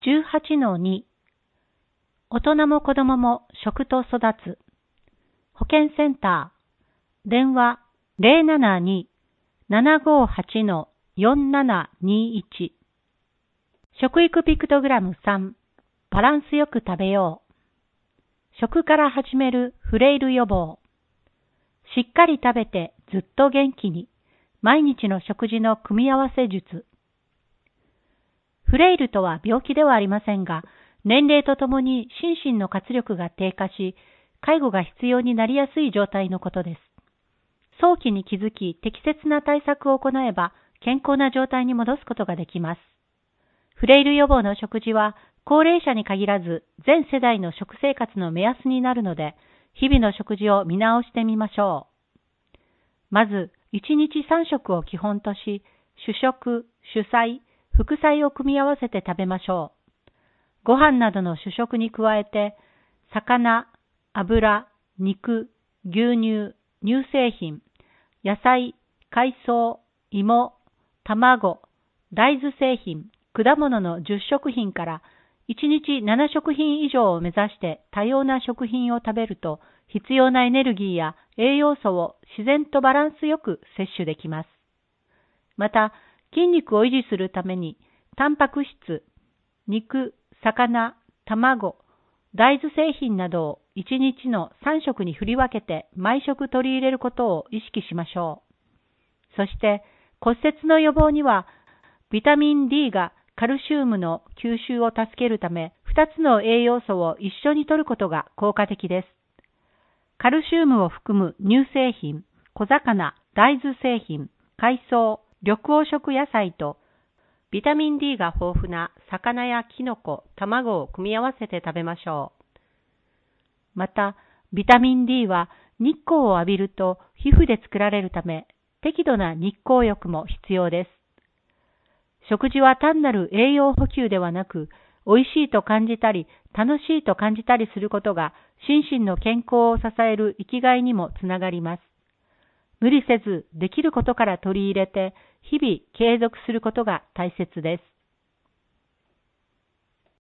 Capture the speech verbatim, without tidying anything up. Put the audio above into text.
じゅうはちのに 大人も子供も食と育つ保健センター電話 ゼロななに ななごはち よんななにいち 食育ピクトグラムさんバランスよく食べよう食から始めるフレイル予防しっかり食べてずっと元気に毎日の食事の組み合わせ術フレイルとは病気ではありませんが、年齢とともに心身の活力が低下し、介護が必要になりやすい状態のことです。早期に気づき、適切な対策を行えば、健康な状態に戻すことができます。フレイル予防の食事は、高齢者に限らず、全世代の食生活の目安になるので、日々の食事を見直してみましょう。まず、いちにちさん食を基本とし、主食、主菜、副菜を組み合わせて食べましょう。ご飯などの主食に加えて、魚、油、肉、牛乳、乳製品、野菜、海藻、芋、卵、大豆製品、果物のじゅっしょく品からいちにちななしょく品以上を目指して多様な食品を食べると、必要なエネルギーや栄養素を自然とバランスよく摂取できます。また、筋肉を維持するために、タンパク質、肉、魚、卵、大豆製品などをいちにちのさん食に振り分けて毎食取り入れることを意識しましょう。そして、骨折の予防には、ビタミン D がカルシウムの吸収を助けるため、ふたつの栄養素を一緒に摂ることが効果的です。カルシウムを含む乳製品、小魚、大豆製品、海藻、緑黄色野菜とビタミン D が豊富な魚やキノコ、卵を組み合わせて食べましょう。また、ビタミン D は日光を浴びると皮膚で作られるため、適度な日光浴も必要です。食事は単なる栄養補給ではなく、美味しいと感じたり、楽しいと感じたりすることが心身の健康を支える生きがいにもつながります。無理せずできることから取り入れて日々継続することが大切です。